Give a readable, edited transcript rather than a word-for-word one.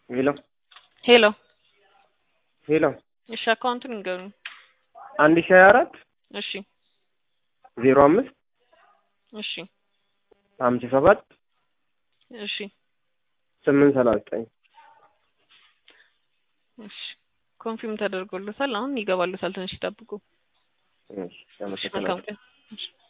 ሄሎ ሄሎ ሄሎ እሺ አካውንቱን ንገሩኝ። 1024 እሺ 05 እሺ 57 እሺ 839 እሺ ኮንፊርም ተደርጎልታል። አሁን ይገባሉታል። ትንሽ ይጠብቁ። እሺ መልካም ቀን።